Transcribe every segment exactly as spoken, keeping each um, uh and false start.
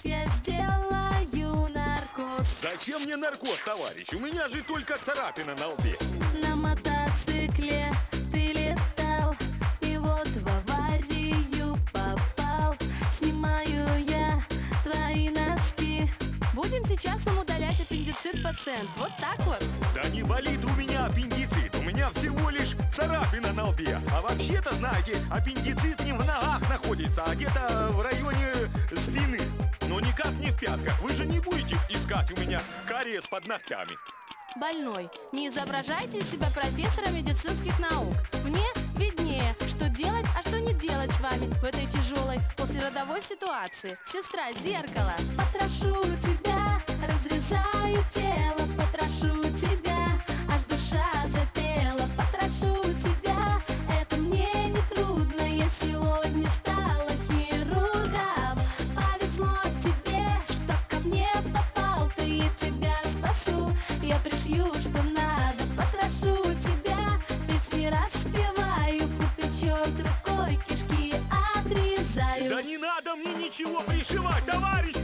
сейчас я сделаю наркоз. Зачем мне наркоз, товарищ? У меня же только царапина на лбе. На мотоцикле ты летал, и вот в аварию попал. Снимаю я твои носки. Будем сейчас вам удалять аппендицит, пациент. Вот так вот. Да не болит у меня аппендицит, у меня всего лишь царапина на лбе. А вообще-то, знаете, аппендицит не в ногах находится, а где-то в районе спины. Но никак не в пятках. Вы же не будете искать у меня кариес под ногтями. Больной, не изображайте из себя профессора медицинских наук. Мне виднее, что делать, а что не делать с вами в этой тяжелой послеродовой ситуации. Сестра, зеркало. Потрошу тебя, разрезаю тело, потрошу тебя, аж душа запела. Потрошу тебя, это мне не трудно, я сегодня стала хирургом. Повезло тебе, что ко мне попал ты, я тебя спасу, я пришью, что надо. Потрошу тебя, песни распеваю, футычок рукой, кишки отрезаю. Да не надо мне ничего пришивать, товарищ!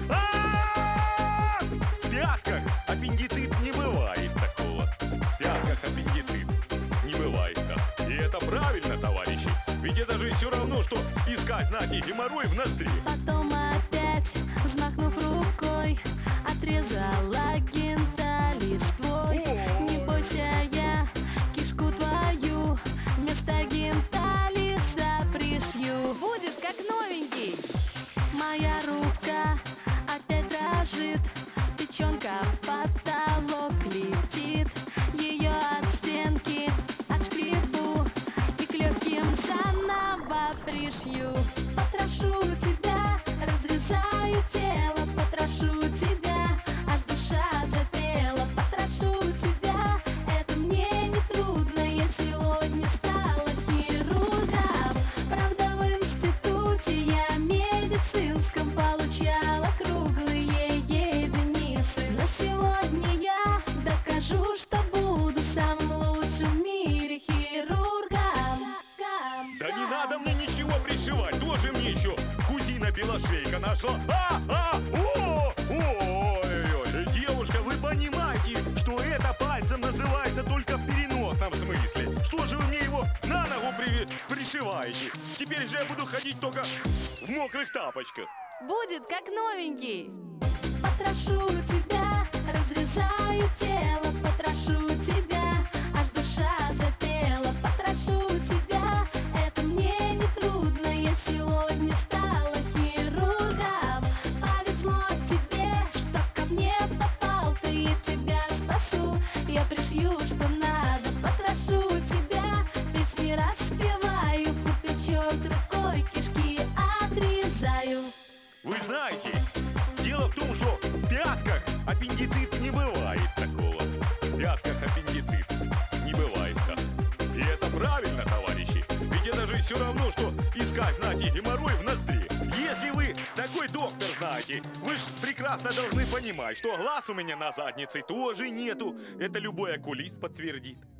А-а-а! В пятках аппендицит не бывает такого. В пятках аппендицит не бывает так. И это правильно, товарищи. Ведь это же все равно, что искать, знаете, геморрой в ноздре. Потом опять, взмахнув рукой, отрезала гентализ твой. Не бойся, я кишку твою вместо гентализа пришью. Будет как новенький. Моя рука опять дрожит, печенка в потолок летит. Ее от стенки отшкребу и к легким заново пришью. Потрошу тебя, разрезаю тело, потрошу тебя, аж душа запела. Потрошу тебя, это мне не трудно, я сегодня стала хирургом. Правда, в институте я медицинском получала круглые единицы. Но сегодня я докажу, что буду самым лучшим в мире хирургом. Да не надо мне ничего пришивать. Тоже мне еще кузина Белошвейка нашла. А, а, о, о, ой, ой. Девушка, вы понимаете, что это пальцем называется только в переносном смысле? Что же вы мне его на ногу при... пришиваете? Теперь же я буду ходить только в мокрых тапочках. Будет как новенький. Потрошу тебя, разрезаю тело, потрошу тебя, аж душа запела. Потрошу тебя, это мне не трудно, я сегодня стала хирургом. Повезло тебе, что ко мне попал ты, я тебя спасу, я пришью, что надо. Потрошу тебя, песни распеваю, футычок рукой, кишки отрезаю. Вы знаете, дело в том, что в пятках аппендицит не бывает такого. В пятках аппендицит не бывает так. И это правильно, товарищи. Ведь это же все равно, что искать, знаете, геморрой в ноздре. Если вы такой доктор, знаете, вы же прекрасно должны понимать, что глаз у меня на заднице тоже нету. Это любой окулист подтвердит.